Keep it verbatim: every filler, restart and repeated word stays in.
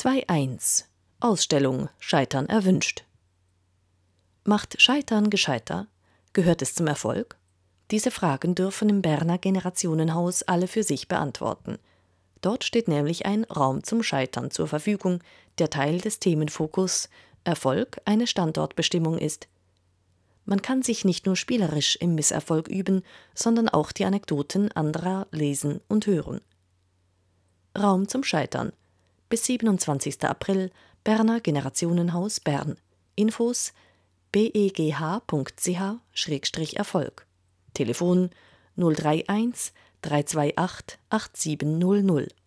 zwei eins Ausstellung Scheitern erwünscht. Macht Scheitern gescheiter? Gehört es zum Erfolg? Diese Fragen dürfen im Berner Generationenhaus alle für sich beantworten. Dort steht nämlich ein Raum zum Scheitern zur Verfügung, der Teil des Themenfokus Erfolg eine Standortbestimmung ist. Man kann sich nicht nur spielerisch im Misserfolg üben, sondern auch die Anekdoten anderer lesen und hören. Raum zum Scheitern. Bis siebenundzwanzigsten April, Berner Generationenhaus Bern. Infos begh punkt c h Schrägstrich Erfolg. Telefon null drei eins drei zwei acht acht sieben null null.